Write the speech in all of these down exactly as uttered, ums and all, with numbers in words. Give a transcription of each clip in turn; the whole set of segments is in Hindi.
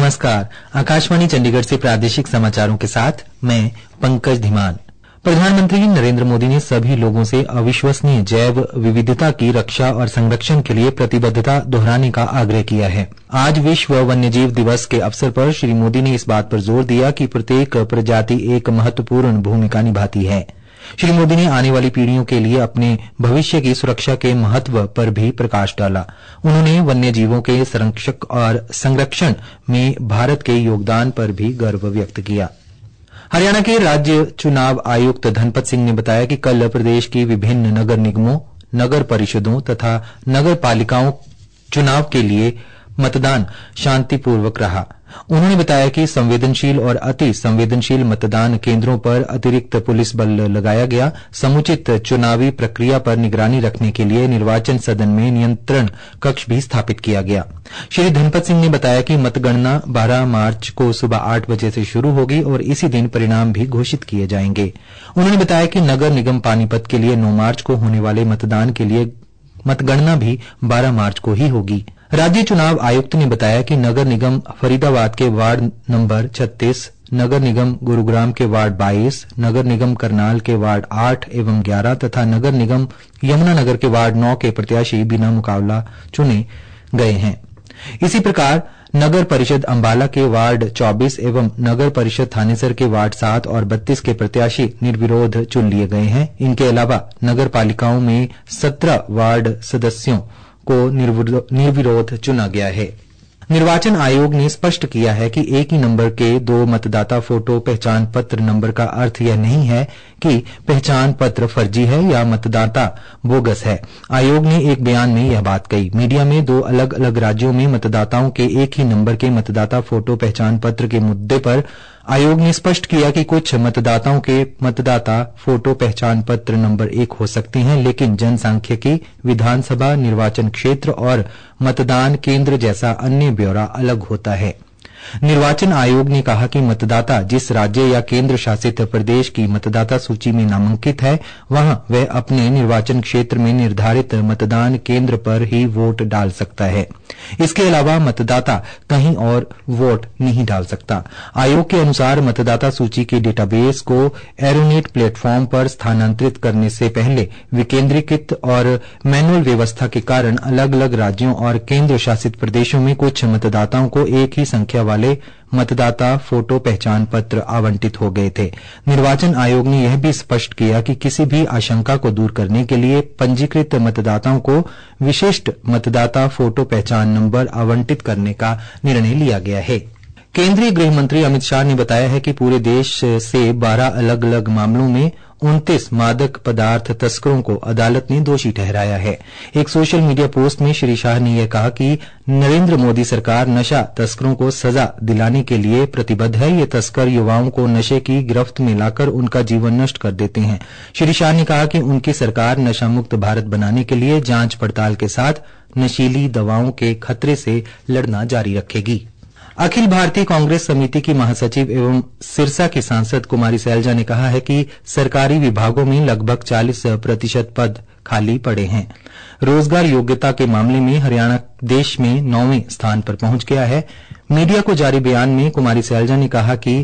नमस्कार। आकाशवाणी चंडीगढ़ से प्रादेशिक समाचारों के साथ मैं पंकज धीमान। प्रधानमंत्री नरेंद्र मोदी ने सभी लोगों से अविश्वसनीय जैव विविधता की रक्षा और संरक्षण के लिए प्रतिबद्धता दोहराने का आग्रह किया है। आज विश्व वन्यजीव दिवस के अवसर पर श्री मोदी ने इस बात पर जोर दिया कि प्रत्येक प्रजाति एक महत्वपूर्ण भूमिका निभाती है। श्री मोदी ने आने वाली पीढ़ियों के लिए अपने भविष्य की सुरक्षा के महत्व पर भी प्रकाश डाला। उन्होंने वन्यजीवों के संरक्षक और संरक्षण में भारत के योगदान पर भी गर्व व्यक्त किया। हरियाणा के राज्य चुनाव आयुक्त धनपत सिंह ने बताया कि कल प्रदेश की विभिन्न नगर निगमों, नगर परिषदों तथा नगर पालिकाओं चुनाव के लिए मतदान शांतिपूर्वक रहा। उन्होंने बताया कि संवेदनशील और अति संवेदनशील मतदान केंद्रों पर अतिरिक्त पुलिस बल लगाया गया। समुचित चुनावी प्रक्रिया पर निगरानी रखने के लिए निर्वाचन सदन में नियंत्रण कक्ष भी स्थापित किया गया। श्री धनपत सिंह ने बताया कि मतगणना बारह मार्च को सुबह आठ बजे से शुरू होगी और इसी दिन परिणाम भी घोषित किए जाएंगे। उन्होंने बताया कि नगर निगम पानीपत के लिए नौ मार्च को होने वाले मतदान के लिए मतगणना भी बारह मार्च को ही होगी। राज्य चुनाव आयुक्त ने बताया कि नगर निगम फरीदाबाद के वार्ड नंबर छत्तीस, नगर निगम गुरुग्राम के वार्ड बाईस, नगर निगम करनाल के वार्ड आठ एवं ग्यारह तथा नगर निगम यमुनानगर के वार्ड नौ के प्रत्याशी बिना मुकाबला चुने गए हैं। इसी प्रकार नगर परिषद अंबाला के वार्ड चौबीस एवं नगर परिषद थानेसर के वार्ड सात और बत्तीस के प्रत्याशी निर्विरोध चुन लिए गए हैं। इनके अलावा नगर पालिकाओं में सत्रह वार्ड सदस्यों को निर्विरोध चुना गया है। निर्वाचन आयोग ने स्पष्ट किया है कि एक ही नंबर के दो मतदाता फोटो पहचान पत्र नंबर का अर्थ यह नहीं है कि पहचान पत्र फर्जी है या मतदाता बोगस है। आयोग ने एक बयान में यह बात कही। मीडिया में दो अलग अलग राज्यों में मतदाताओं के एक ही नंबर के मतदाता फोटो पहचान पत्र के मुद्दे पर आयोग ने स्पष्ट किया कि कुछ मतदाताओं के मतदाता फोटो पहचान पत्र नंबर एक हो सकते हैं, लेकिन जनसांख्यिकी, विधानसभा निर्वाचन क्षेत्र और मतदान केंद्र जैसा अन्य ब्यौरा अलग होता है। निर्वाचन आयोग ने कहा कि मतदाता जिस राज्य या केंद्र शासित प्रदेश की मतदाता सूची में नामांकित है, वहां वह अपने निर्वाचन क्षेत्र में निर्धारित मतदान केंद्र पर ही वोट डाल सकता है। इसके अलावा मतदाता कहीं और वोट नहीं डाल सकता। आयोग के अनुसार मतदाता सूची के डेटाबेस को एरोनेट प्लेटफॉर्म पर स्थानांतरित करने से पहले विकेंद्रीकृत और मैनुअल व्यवस्था के कारण अलग अलग राज्यों और केंद्र शासित प्रदेशों में कुछ मतदाताओं को एक ही संख्या वाले मतदाता फोटो पहचान पत्र आवंटित हो गए थे। निर्वाचन आयोग ने यह भी स्पष्ट किया कि किसी भी आशंका को दूर करने के लिए पंजीकृत मतदाताओं को विशिष्ट मतदाता फोटो पहचान नंबर आवंटित करने का निर्णय लिया गया है। केंद्रीय गृह मंत्री अमित शाह ने बताया है कि पूरे देश से बारह अलग अलग मामलों में उनतीस मादक पदार्थ तस्करों को अदालत ने दोषी ठहराया है। एक सोशल मीडिया पोस्ट में श्री शाह ने यह कहा कि नरेंद्र मोदी सरकार नशा तस्करों को सजा दिलाने के लिए प्रतिबद्ध है। ये तस्कर युवाओं को नशे की गिरफ्त में लाकर उनका जीवन नष्ट कर देते हैं। श्री शाह ने कहा कि उनकी सरकार नशा मुक्त भारत बनाने के लिए जांच पड़ताल के साथ नशीली दवाओं के खतरे से लड़ना जारी रखेगी। अखिल भारतीय कांग्रेस समिति की महासचिव एवं सिरसा की सांसद कुमारी सैलजा ने कहा है कि सरकारी विभागों में लगभग चालीस प्रतिशत पद खाली पड़े हैं। रोजगार योग्यता के मामले में हरियाणा देश में नौवें स्थान पर पहुंच गया है। मीडिया को जारी बयान में कुमारी सैलजा ने कहा कि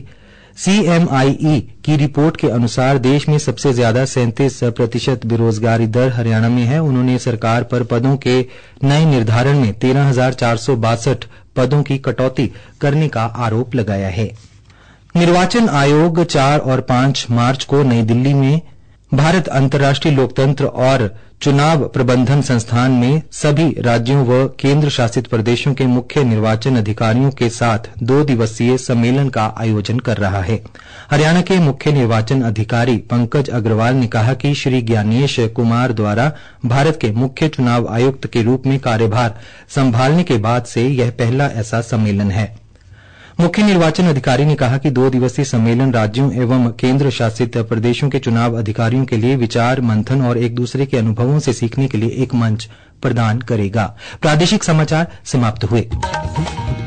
सीएमआईई की रिपोर्ट के अनुसार देश में सबसे ज्यादा सैंतीस प्रतिशत बेरोजगारी दर हरियाणा में है। उन्होंने सरकार पर पदों के नए निर्धारण में तेरह हजार चार सौ बासठ पदों की कटौती करने का आरोप लगाया है। निर्वाचन आयोग चार और पांच मार्च को नई दिल्ली में भारत अंतर्राष्ट्रीय लोकतंत्र और चुनाव प्रबंधन संस्थान में सभी राज्यों व केंद्र शासित प्रदेशों के मुख्य निर्वाचन अधिकारियों के साथ दो दिवसीय सम्मेलन का आयोजन कर रहा है। हरियाणा के मुख्य निर्वाचन अधिकारी पंकज अग्रवाल ने कहा कि श्री ज्ञानेश कुमार द्वारा भारत के मुख्य चुनाव आयुक्त के रूप में कार्यभार संभालने के बाद से यह पहला ऐसा सम्मेलन है। मुख्य निर्वाचन अधिकारी ने कहा कि दो दिवसीय सम्मेलन राज्यों एवं केंद्र शासित प्रदेशों के चुनाव अधिकारियों के लिए विचार मंथन और एक दूसरे के अनुभवों से सीखने के लिए एक मंच प्रदान करेगा। प्रादेशिक समाचार समाप्त हुए।